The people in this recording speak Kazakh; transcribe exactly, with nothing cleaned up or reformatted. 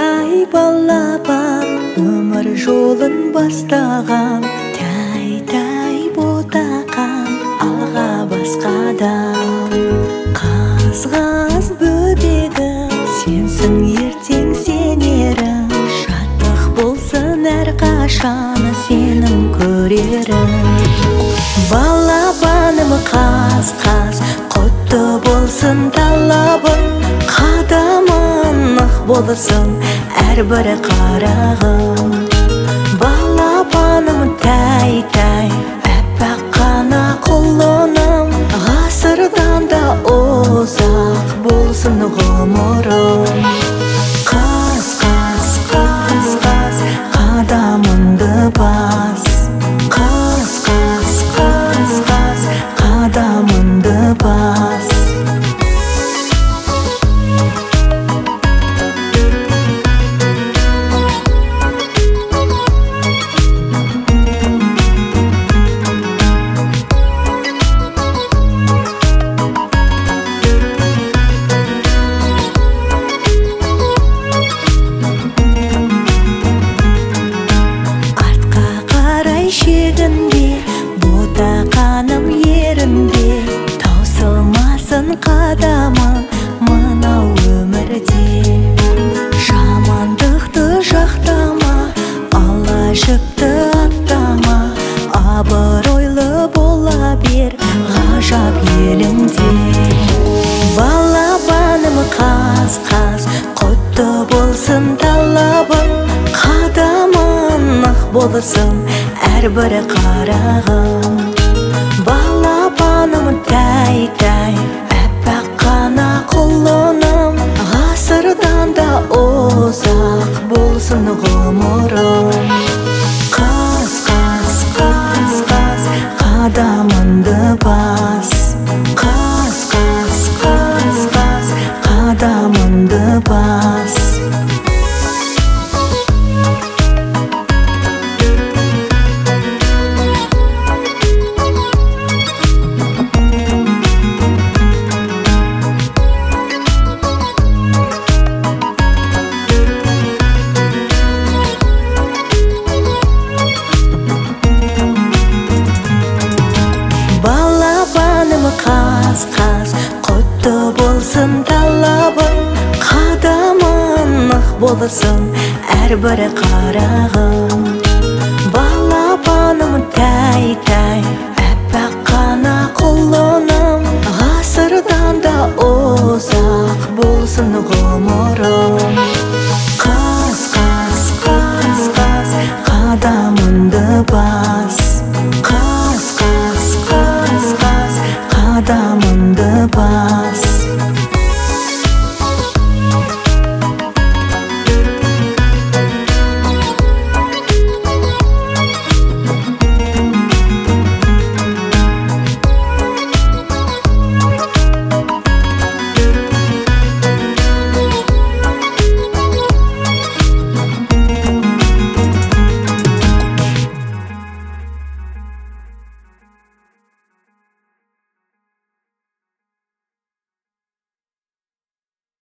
Тәй-тәй балапан өмір жолын бастаған, тәй-тәй ботақан алға басқадан. Қаз-қаз бөбегім, сенсің ертең сенерім, шаттық болсын әрқашан сенің көрерім. Балапаным қаз-қаз, құтты болсын талабың, қадамын ық болсын әрбір қарағым. Балапаным тәй-тәй, әппақ қана құлыным, ғасырдан да ұзақ болсын ғұмырым. Қаз-қаз, қаз-қаз, қадамыңды бас. Қаз-қаз, қаз-қаз, қадамыңды бас. Шегінде, ботақаным ерінде, таусылмасын қадамың мынау өмірде. Жамандықты жақтама, ала жіпті аттама, абыройлы бола бер ғажап еліңде. Балапаным қаз-қаз, құтты болсын талабың, қадамың ық болсын әрбір қарағым. Балапаным тәй-тәй, әппақ қана құлыным, ғасырдан да ұзақ болсын ғұмырым. Қаз-қаз, қаз-қаз, қадамыңды бас. Қаз-қаз, қаз-қаз, қадамыңды бас. Балапаным қаз-қаз, құтты болсын талабың, қадамың ық болсын әрбір қарағым. Балапаным тәй-тәй, әппақ қана құлыным, ғасырдан да ұзақ болсын ғұмырым.